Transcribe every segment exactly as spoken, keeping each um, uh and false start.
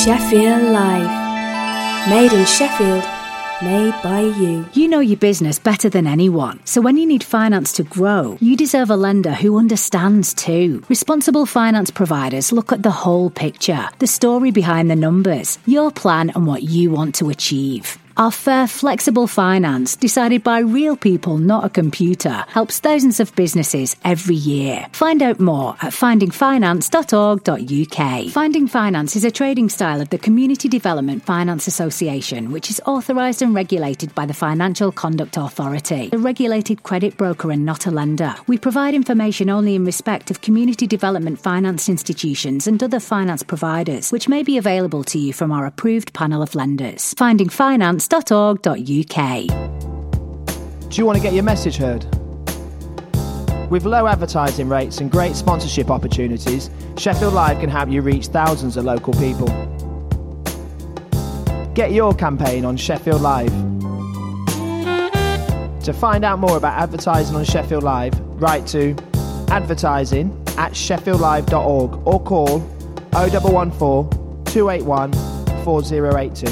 Sheffield Live. Made in Sheffield. Made by you. You know your business better than anyone. So when you need finance to grow, you deserve a lender who understands too. Responsible finance providers look at the whole picture, the story behind the numbers, your plan and what you want to achieve. Our fair, flexible finance, decided by real people, not a computer, helps thousands of businesses every year. Find out more at finding finance dot org dot U K. Finding Finance is a trading style of the Community Development Finance Association, which is authorised and regulated by the Financial Conduct Authority, a regulated credit broker and not a lender. We provide information only in respect of community development finance institutions and other finance providers, which may be available to you from our approved panel of lenders. Finding Finance dot org dot U K. Do you want to get your message heard? With low advertising rates and great sponsorship opportunities, Sheffield Live can help you reach thousands of local people. Get your campaign on Sheffield Live. To find out more about advertising on Sheffield Live, write to advertising at sheffield live dot org or call oh one one four, two eight one, four oh eight two.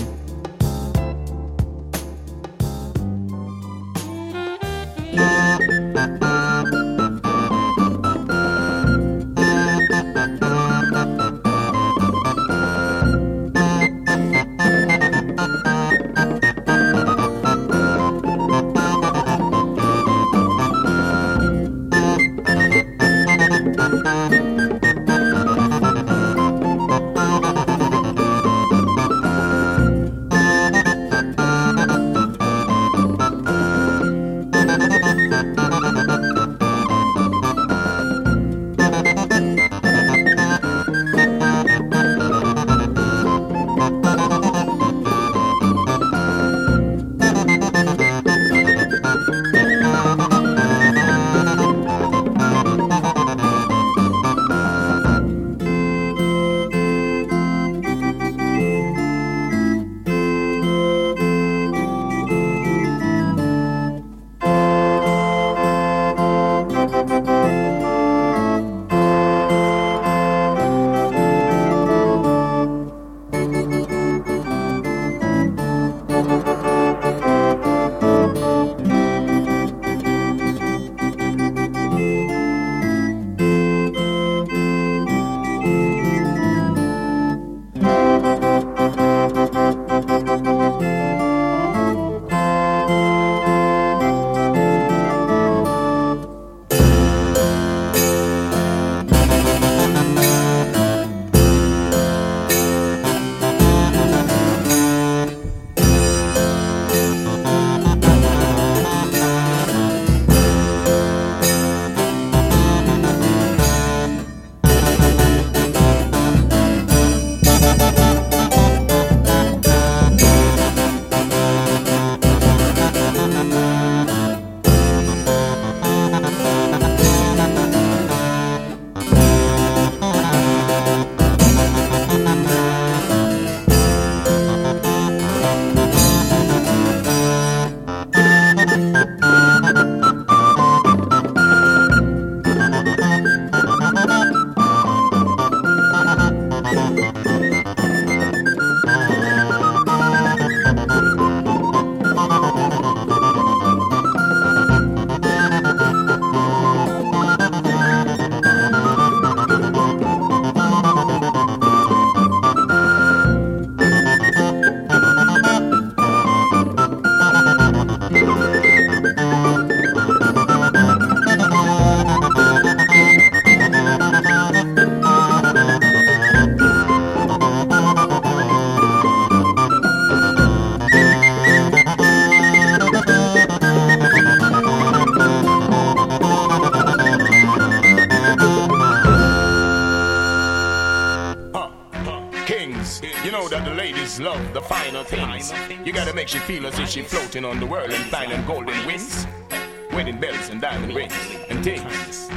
Love the finer things. You gotta make she feel as if she floating on the world and flying golden wings, wedding bells and diamond rings and things.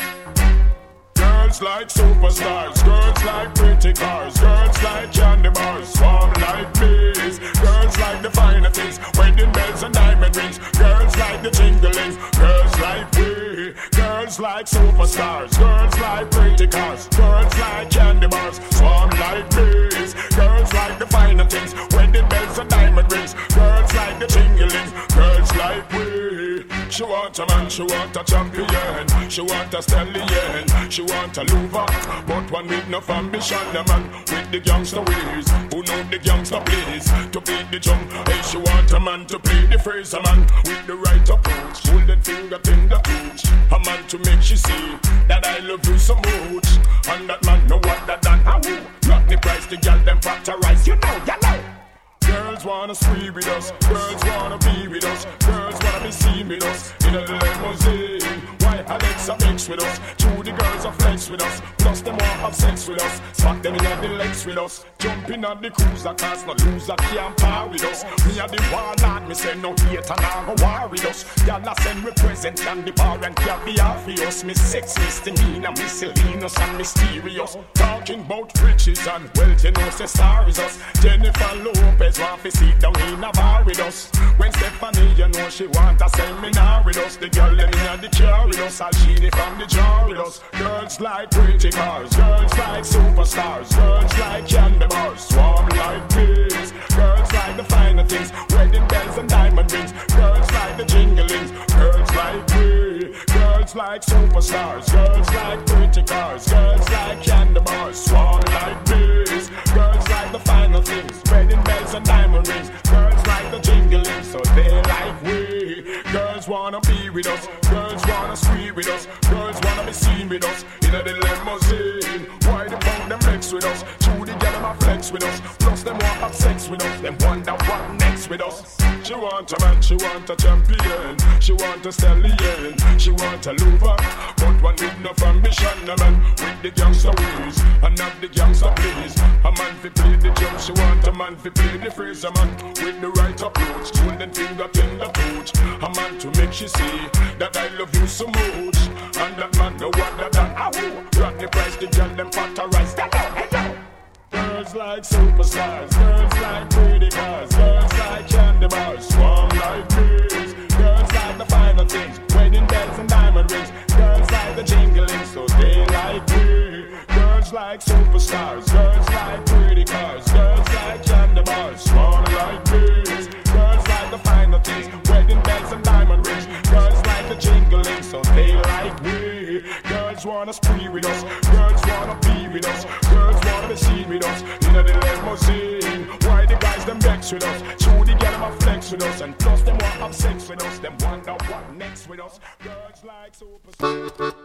Girls like superstars, girls like pretty cars, girls like candy bars, swarm like bees. Girls like the finer things, wedding bells and diamond rings. Girls like the jinglings, girls like we. Girls like superstars, girls like pretty cars, girls like candy bars, swarm like bees. Girls like man, she want a champion. She want a stallion. She want a lover, but one with no ambition. The man with the gangster ways, who know the gangster plays to beat the drum. Hey, she want a man to play the phrase, a man with the right approach, golden finger in the touch. A man to make she see that I love you so much. And that man know what that done. How? Not the price, the girl them factorize. You know, you know. Girls wanna spree with us, girls wanna be with us, girls wanna be seen with us in a limousine. Why Alexa mix with us? Two the girls are flex with us, plus them want have sex with us. Smack them in the legs with us, jumping on the cruiser cars, no loser can't par with us. Me and the warlord, me say no hate and I go war with us. Y'all a send represent and the bar and caviar for us. Me sex misdemeanor, me Selenos and mysterious. Talking about riches and wealth, you know say star is us. Jennifer Lopez want to sit down in a bar with us. When Stephanie, you know she want a seminar with us. The girl them in the chair with us, all she from the jar with us. Girls like pretty cars, girls like superstars, girls like candy bars, swarm like bees. Girls like the finer things, wedding bells and diamond rings. Girls like the jinglings, girls like we. Girls like superstars, girls like pretty cars, girls like candy bars, swarm like bees. Girls like the finer things, wedding bells and diamond rings. Girls like the jingling, so they like we. Girls wanna be with us, girls wanna squeeze with us, girls wanna be seen with us in a the limousine. Why the punk them mix with us? Two the girl them a flex with us, plus them want have sex with us. Them wonder what next with us. She want a man, she want a champion, she want a stallion, she want a lover, but one with no ambition. A man with the gangster ways, and not the gangster plays. A man fi play the drum, she want a man fi play the phrase. A man with the right approach, golden finger in the touch. A man to make she see that I love you so much. And that man know what that that ah, rock the price, the girl them factorize. Hello. Girls like superstars, girls like pretty cars, girls like candy bars, swarm like bees. Girls like the finer things, wedding bells and diamond rings. Girls like the jingling, so they like we. Girls like superstars, girls like pretty cars, girls like candy bars, swarm like bees. Girls like the finer things, wedding bells and diamond rings. Girls like the jingling, so they like we. Girls wanna spree with us, girls wanna be with us, girls wanna be seen with us in a the limousine. Why the guys them vex with us? Two the girl them a flex with us, and plus them want have sex with us. Them wonder what next with us. Girls like superstars.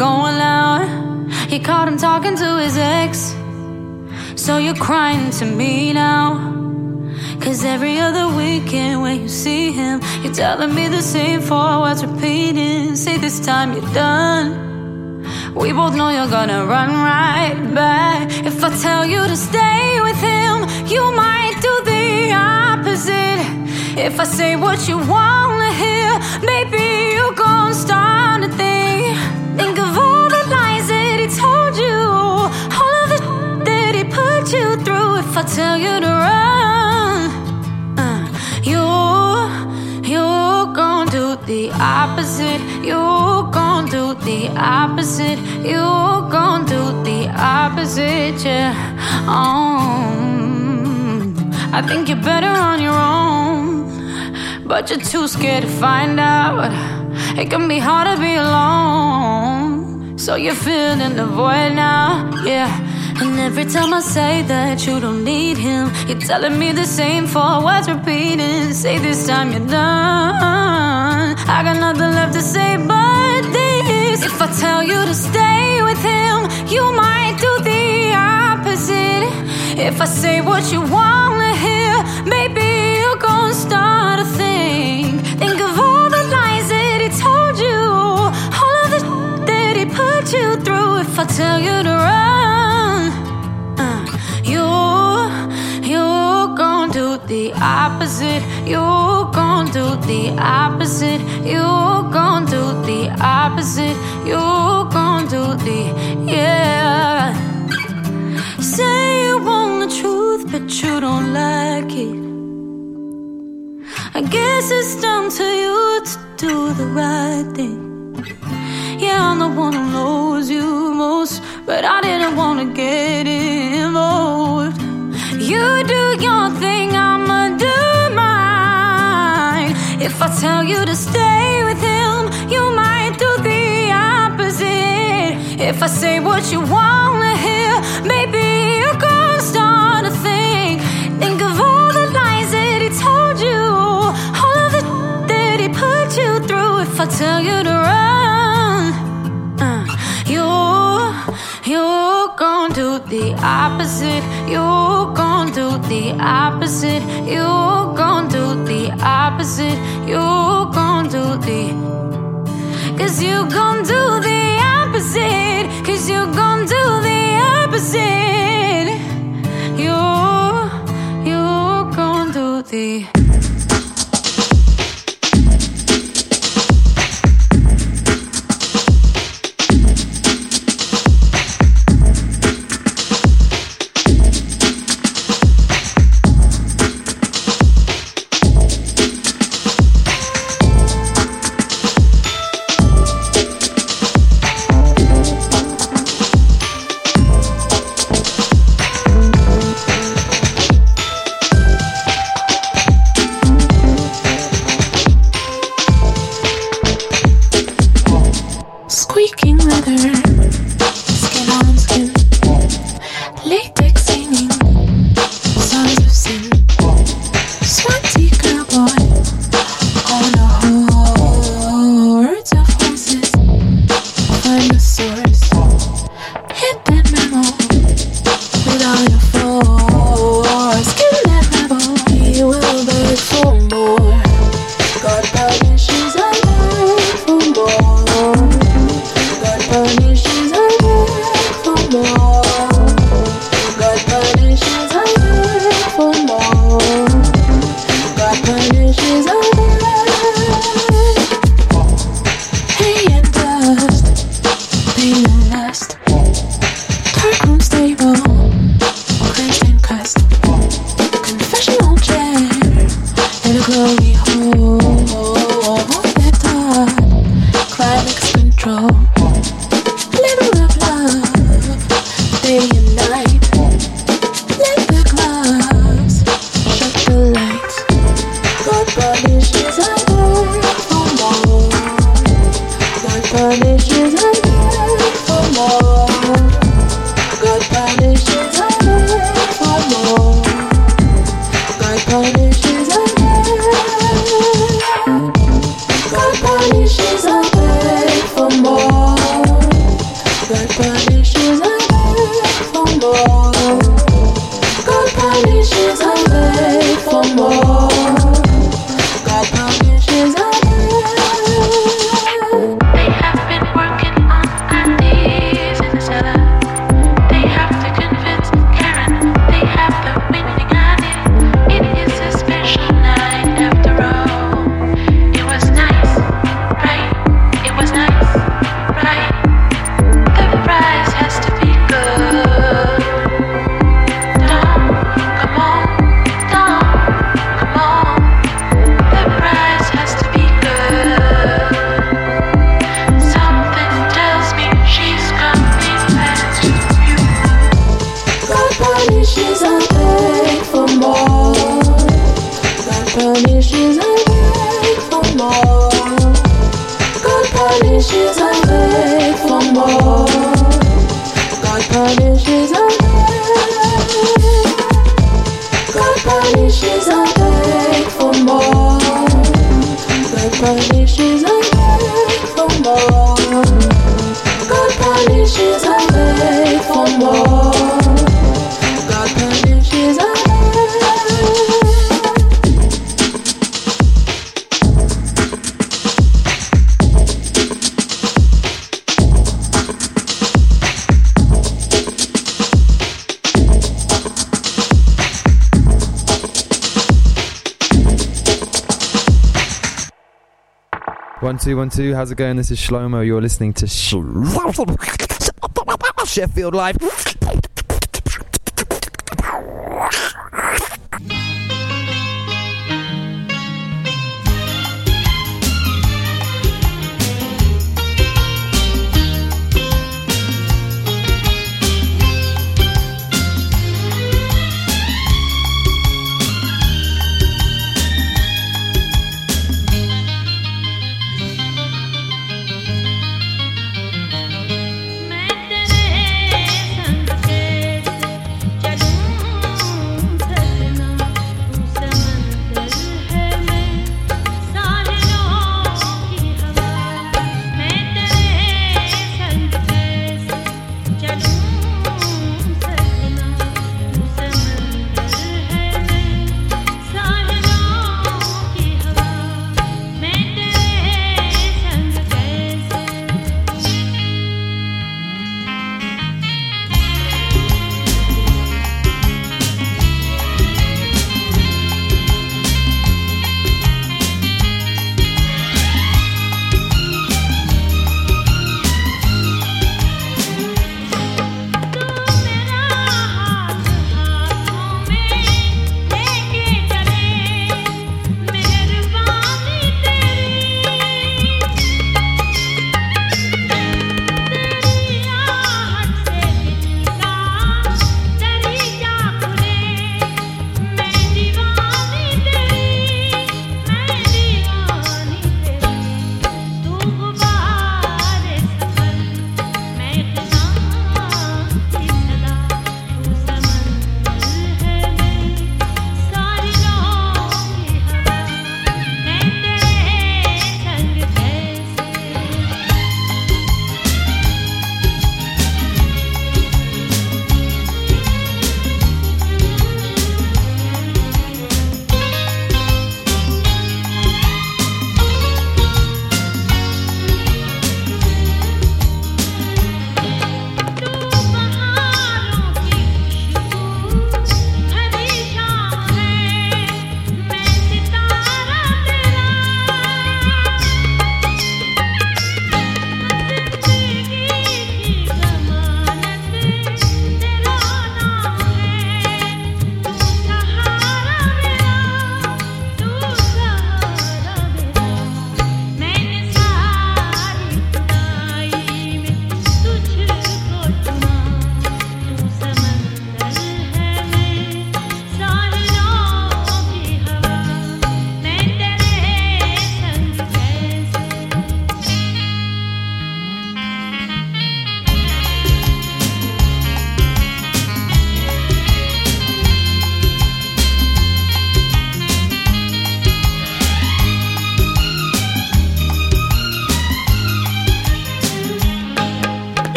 going out. You caught him talking to his ex, so you're crying to me now. Cause every other weekend when you see him, you're telling me the same four words repeating. Say this time you're done. We both know you're gonna run right back. If I tell you to stay with him, you might do the opposite. If I say what you wanna hear, maybe you're gonna start to think. Think of all the lies that he told you, all of the shit that he put you through. If I tell you to run, uh, you, you're gonna do the opposite. You're gonna do the opposite. You're gonna do the opposite, yeah. Um, I think you're better on your own, but you're too scared to find out. It can be hard to be alone, so you're filling the void now, yeah. And every time I say that you don't need him, you're telling me the same four words repeating. Say this time you're done. I got nothing left to say but this. If I tell you to stay with him, you might do the opposite. If I say what you wanna hear, maybe you're gonna start to think. Think of all the lies that he told you, all of the shit that he put you through. If I tell you to run, uh, you're, you're gonna do the opposite. You're gonna do the opposite. You're gonna do the opposite. You're gonna do the, yeah. Say you want the truth, but you don't like it. I guess it's down to you to do the right thing. Yeah, I'm the one who knows you most, but I didn't want to get involved. You do your thing, I'ma do mine. If I tell you to stay with him, you might do the opposite. If I say what you wanna hear, maybe you're gonna start to think. Think of all the lies that he told you, all of the shit that he put you through. If I tell you to run, uh, you're, you're gonna do the opposite. You're gonna do the opposite. You're gonna do the opposite. You're gonna do the, cause you gon' do the opposite. Cause you gon' do the opposite. You're, you're gon' do the, punishes us for more. God punishes punishes and beg for more. God punishes and beg for more. God punishes and beg. God punishes and beg for more. God punishes and beg for more. God punishes and beg for more. God punishes and beg. One two one two. How's it going? This is Shlomo. You're listening to Sh- Sheffield Live. Thank you.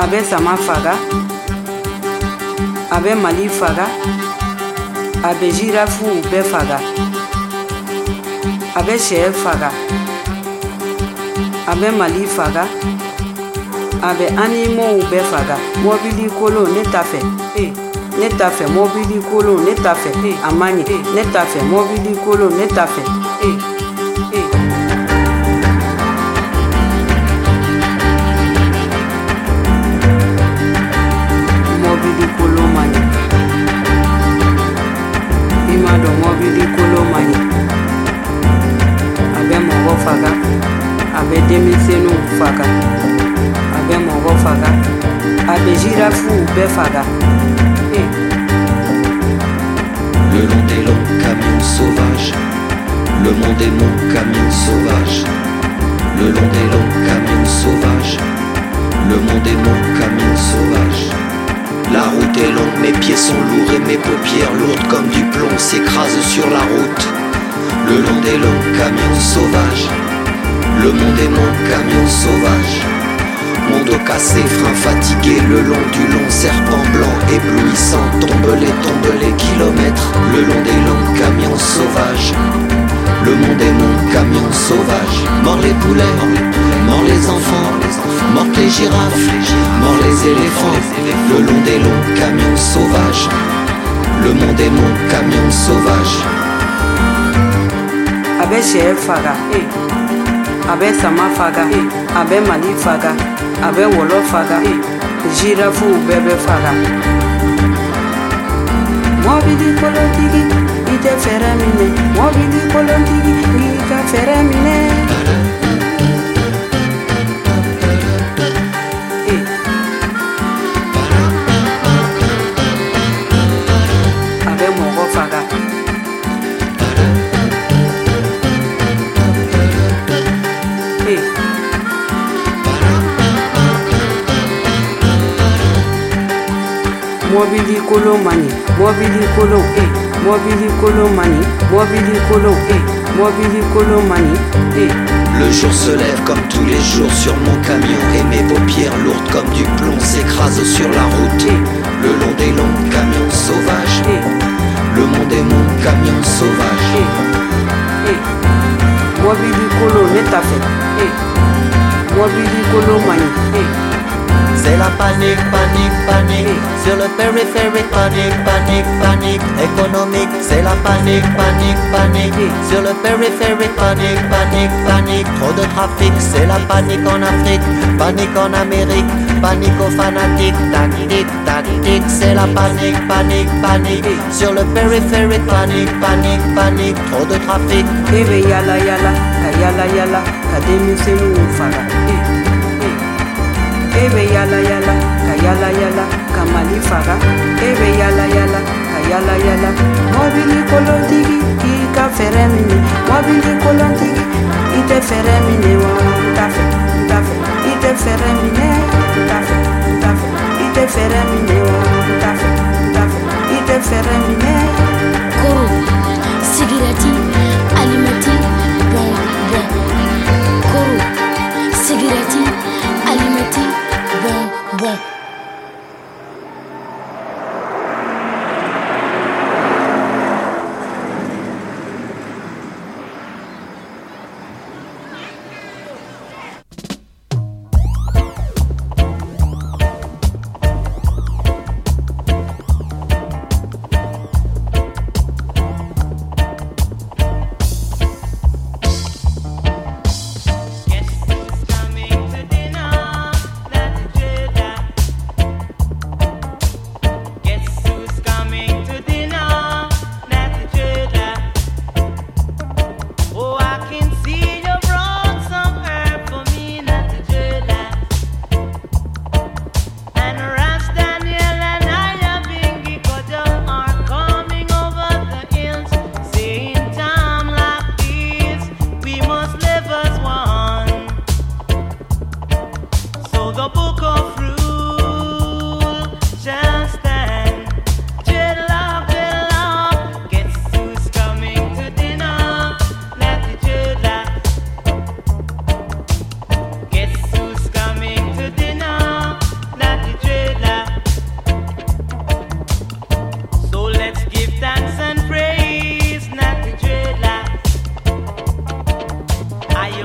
a bɛ sama faga, a bɛ Mali faga, a bɛ girafuw bɛɛ faga, a bɛ sɛ faga, a bɛ Mali faga, a bɛ animaux bɛɛ faga. Mobili kolon ne t'a fɛ, eh, ne t'a fɛ mobili kolon ne t'a fɛ, eh, a man ɲɛ, eh, ne t'a fɛ mobili kolon ne t'a fɛ, eh, eh. Mobili kolon man ɲɛ, i m'a dɔn mobili kolon man ɲɛ, a bɛ mɔgɔ faga, a bɛ denmisɛnninw faga, a bɛ mɔgɔ faga, a bɛ girafuw bɛɛ faga. Eh. Le long des longs camions sauvages, le monde est mon camion sauvage. Le long des longs camions sauvages, le monde est mon camion sauvage. La route est longue, mes pieds sont lourds et mes paupières lourdes comme du plomb s'écrasent sur la route. Le long des longs camions sauvages, le monde est mon camion sauvage. Mon dos cassé, frein fatigué, le long du long serpent blanc éblouissant. Tombe les, tombe les kilomètres, le long des longs camions sauvages. Le monde est mon camion sauvage. Mort les poulets, mort les enfants, mort les girafes, mort les éléphants. Le long des longs camions sauvages. Le monde est mon camion sauvage. Abe sɛ faga, eh. Abe sama faga, eh. Abe Mali faga, abe wolo faga, eh. Girafuw bɛɛ bɛ faga. Mobili kolontigi, i tɛ fɛrɛ minɛ. Mobili kolontigi, i ka fɛrɛ minɛ. Eh. Abe mɔgɔ faga. Eh. Mobili kolon man ɲɛ, mobili kolon, eh. Mobili kolon man ɲɛ, mobili kolon, eh. Mobili kolon man ɲɛ, eh. Le jour se lève comme tous les jours sur mon camion et mes paupières lourdes comme du plomb s'écrasent sur la route. Eh. Le long des longs camions sauvages, Eh. le monde est mon camion sauvage. Eh. Eh. Mobili kolon ne t'a fɛ, eh. Mobili kolon man ɲɛ, eh. C'est la panique, panique, panique. Sur le périphérique, panique, panique, panique. Économique, c'est la panique, panique, panique. Sur le périphérique, panique, panique, panique. Trop de trafic, c'est la panique en Afrique. Panique en Amérique, panique aux fanatiques. Tactique, tactique, c'est la panique, panique, panique. Sur le périphérique, panique, panique, panique. Trop de trafic. Ebe yala yala, ka yala yala, ka denmisɛnninw faga. Ebe yala yala, ka yala yala, ka Mali faga. Ebe yala yala, ka yala yala. Mobili kolontigi, i ka fɛrɛ minɛ. Mobili kolontigi, i tɛ fɛrɛ minɛ wa. N t'a fɛ, n t'a fɛ. I tɛ fɛrɛ minɛ. N t'a fɛ, n t'a fɛ. I tɛ fɛrɛ minɛ wa. N t'a fɛ, n t'a fɛ. I tɛ fɛrɛ minɛ. Koro, sigirati, alimati, bon, bon. Koro, sigirati, alimati, bon, bon.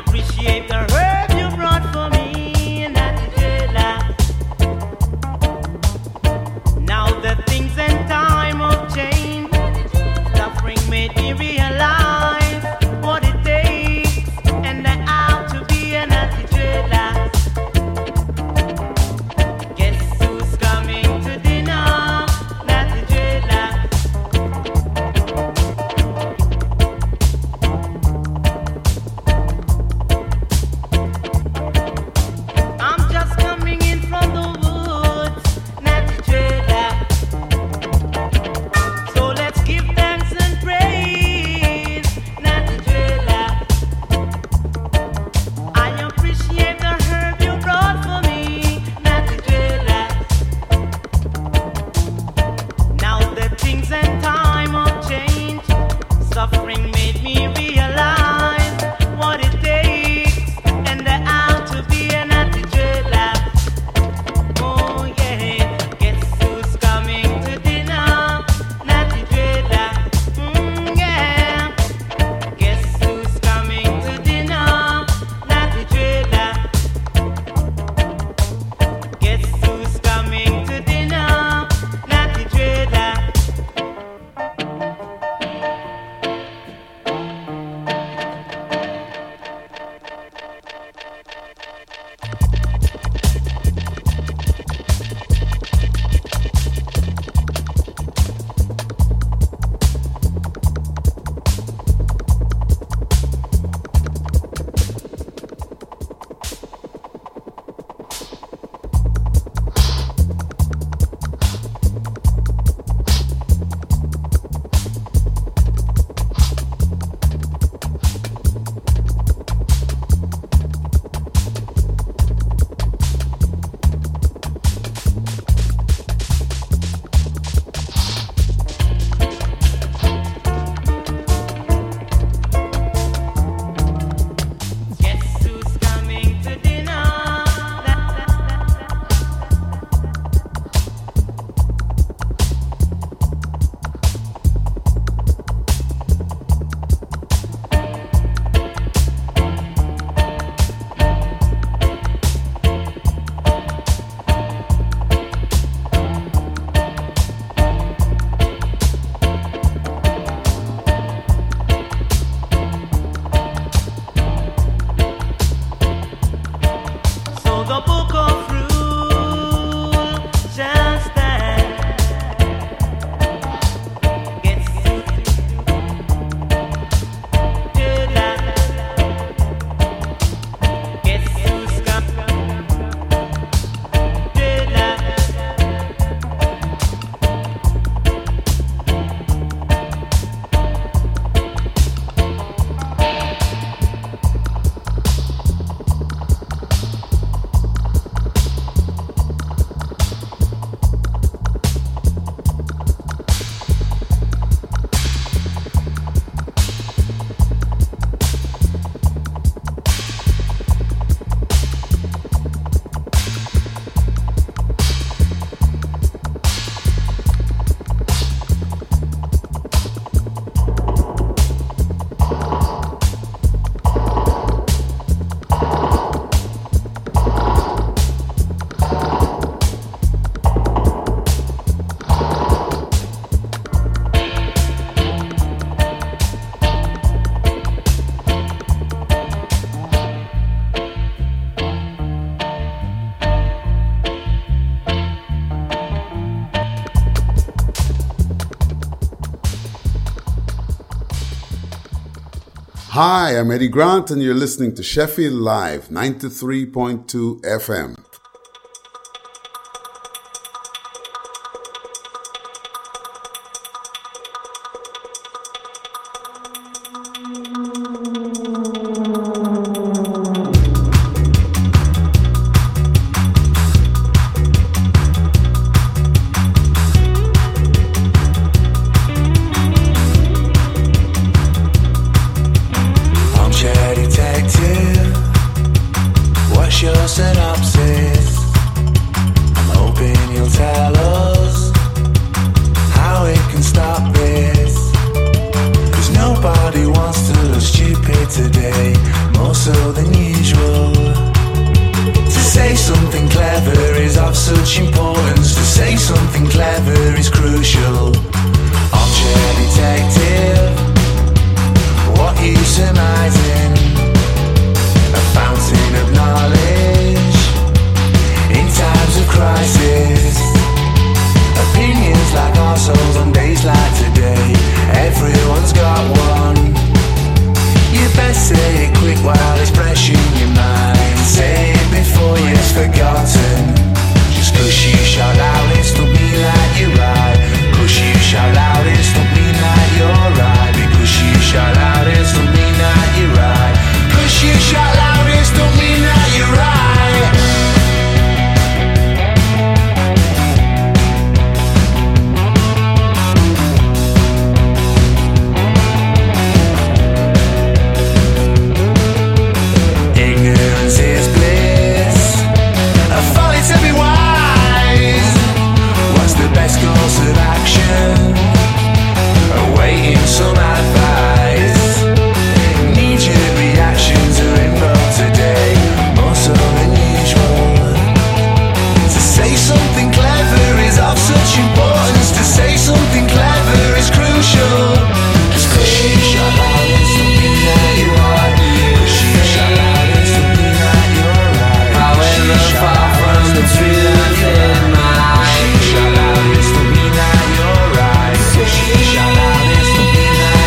appreciate the herb you brought for me. Now the things and time of change, suffering made me realize what it takes, and that how to be an attitude last. Guess who's coming to dinner? Attitude last. I'm just coming in from the woods. Attitude last. So let's give thanks and praise. Attitude last. I appreciate the herb you brought for me. Attitude last. Now the things and time of change, suffering made me realize what it takes, and the how to be an attitude last. Oh yeah, guess who's coming to dinner? Attitude last. Mm, yeah. Guess who's coming to dinner? Attitude last. Guess who's coming to dinner? Attitude last. Guess who's coming to dinner? So the book of rule shall stand. Guess who's Guess who's coming? Hi, I'm Eddie Grant, and you're listening to Sheffield Live, ninety-three point two F M. Most so than usual. To say something clever is of such importance. To say something clever is crucial. Armchair detective, what you surmising? A fountain of knowledge in times of crisis. Opinions like arseholes on days like today. Everyone's got one. You best say it quick while it's fresh in your mind. Say it before it's forgotten. Just cause you shout loudest don't mean that you're right. Cause you shout loudest don't mean that you're right. Because you shout loudest don't mean that you're right. Cause you shout loudest don't mean that you're right. Some advice. Need your reactions are in vogue today, more so than usual. To say something clever is of such importance. To say something clever is crucial. Just cause you shout loudest don't mean that you are. Cause you shout loudest don't mean that you're right. However far from the truth in mind. Cause you shout loudest don't mean that you're right. Cause you shout loudest don't mean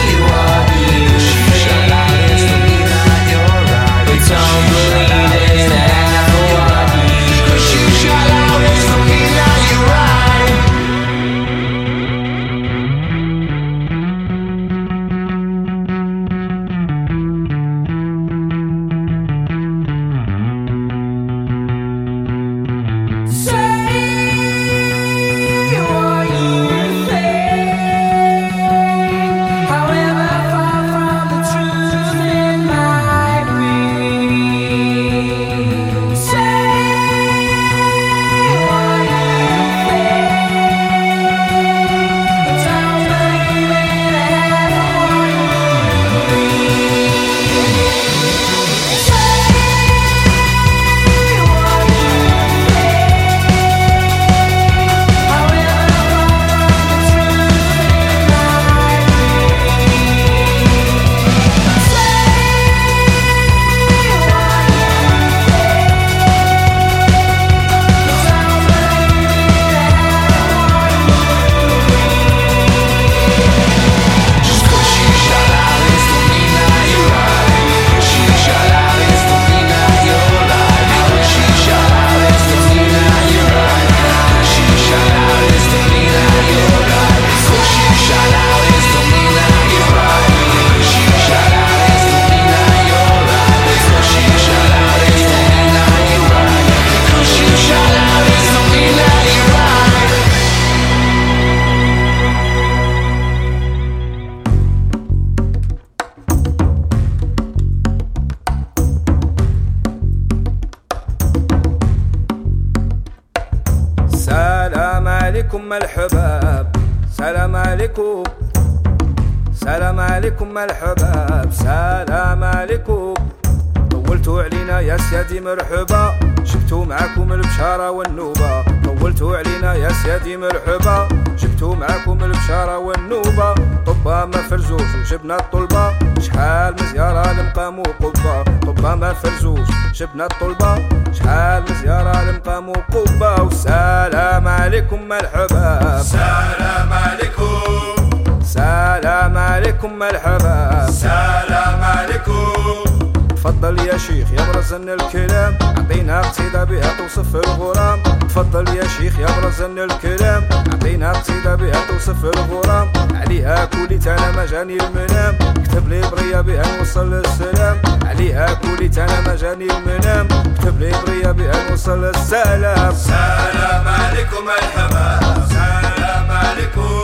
don't believe in everyone. Cause you shout loudest don't mean that you're right. Say what you think. However far from the truth it might be. عليكم الحباب، سلام عليكم، سلام عليكم الحباب، سلام عليكم. طولتوا علينا يا سيادي مرحبا، جبتوا معاكم البشارة والنوبة. طولتوا علينا يا سيادي مرحبا، جبتوا معاكم البشارة والنوبة. طبا ما فرزوش وجبنا الطلبة، شحال مزيارة لمقام وقبة. طبا ما فرزوش جبنا الطلبة، شحال مزيارة لمقام وقبة. والسلام عليكم الحباب، سلام عليكم، سلام عليكم الحباب، سلام عليكم. تفضل يا شيخ يا برزن الكلام، عطينا قصيدة بها توصف الغرام. تفضل يا شيخ يا برزن الكلام، عطينا قصيدة بها توصف الغرام. عليها كوليت انا ما جاني المنام، كتب لي برية بها نوصل للسلام. عليها كوليت انا ما جاني المنام، كتب لي برية بها نوصل للسلام. سلام عليكم الحباب، سلام عليكم،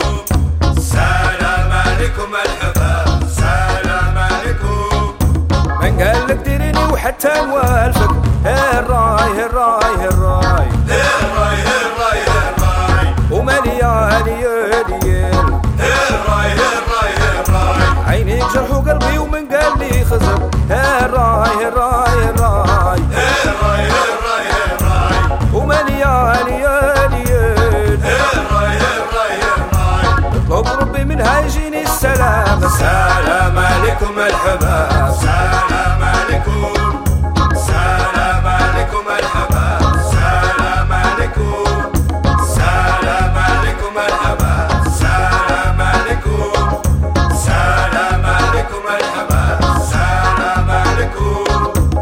سلام عليكم الحباب، سلام عليكم. من قال لك ديريني وحتى نوالفك، هالراي هالراي هالراي هالراي هالراي هالراي ومالي هالي هاليال هالراي هالراي هالراي. عينيك جرح وقلبي ومن قال لي خزر، هالراي الراي الراي الراي الراي الراي ومليان ياليين الراي الراي الراي اطلب ربي منها يجيني السلام. السلام عليكم الحباب سلام عليكم سلام عليكم الحباب سلام عليكم سلام عليكم الحباب سلام عليكم سلام عليكم الحباب سلام عليكم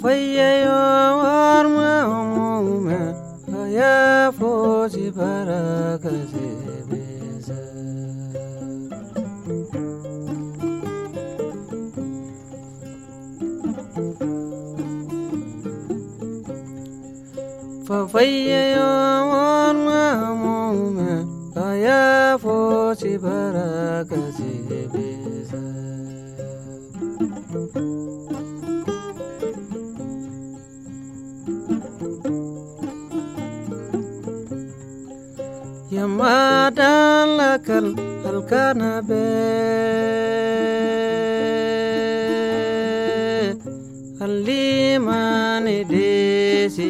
faye yo arma umume ya fosi baraka zebeza faye yo arma umume ya fosi baraka zebeza Yamada lakal halkana be Halimani desi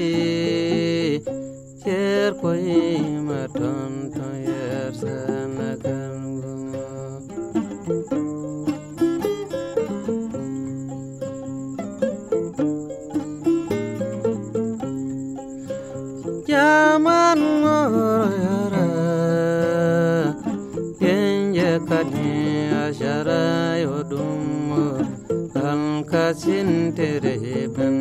yer koi maton to yer sanakan Yaman yara yenye kadi ashara yodum alkasin tereben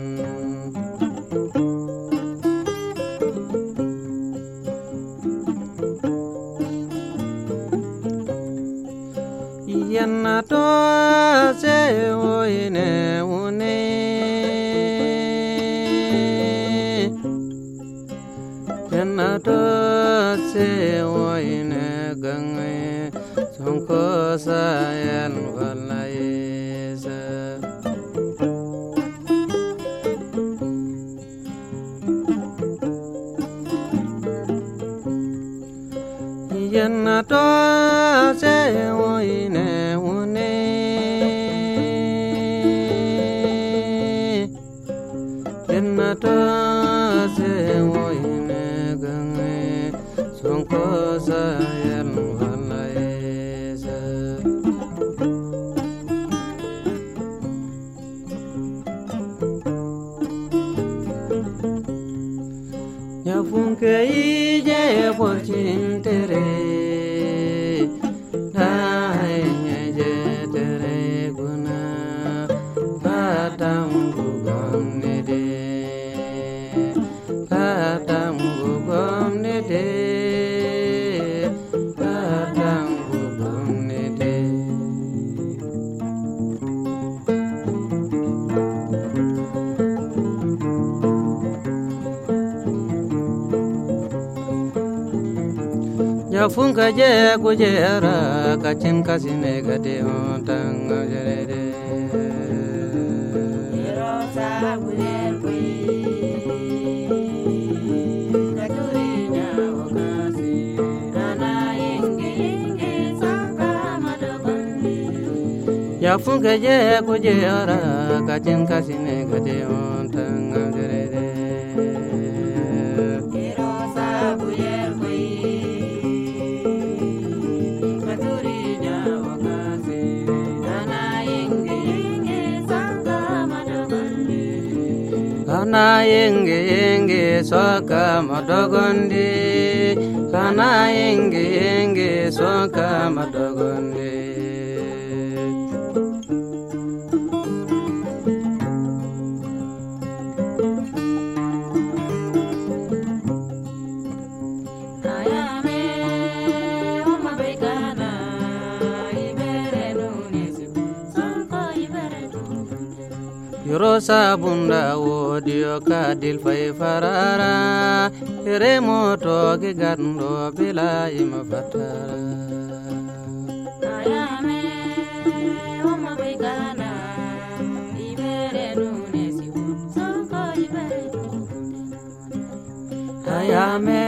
Yana to se oine une Yana to se oine gange sonko sayan valaisa Yana to se oine une Yana to se oine gange sonko sayan valaisa Yafunke ije porcintere Dai nyeje tere guna Padam gugam nede Padam gugam nede Padam gugam nede Yafunka je kujera kachin kasine gade ontang jerede Rosa kujer kui Katurinya wakasi Ana yenge yenge saka madabandi Yafunka je kujera kachin kasine gade ontang jerede Rosa kujer kui Kana yenge yenge soka madogondi Kana yenge yenge soka madogondi Ayame oma begana ibere nunesibu sonko ibere Yurosa bunda wodio kadil fay farara Remoto ge gando bila ima batara Ayame oma begana ibere nunesi sonko ibere Ayame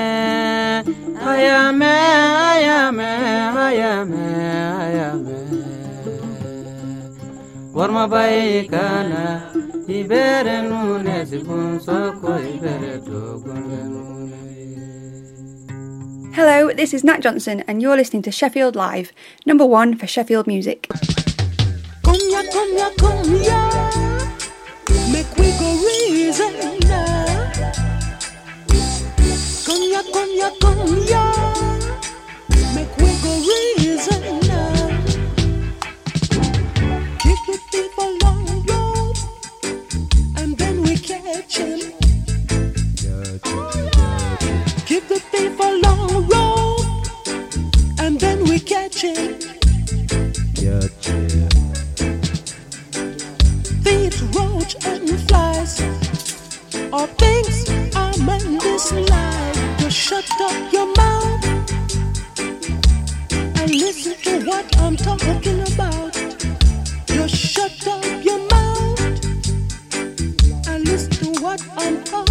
Ayame Ayame Ayame Ayame Warma bay kana ibere nune sifun soko ibere togunde nune. Hello, this is Nat Johnson and you're listening to Sheffield Live, number one for Sheffield music. Come ya, come ya, come ya, make we go reason now. Come ya, come ya, come ya, make we go reason now. Keep the people on road, or things I'm in this life. Just shut up your mouth and listen to what I'm talking about. Just shut up your mouth and listen to what I'm talking about.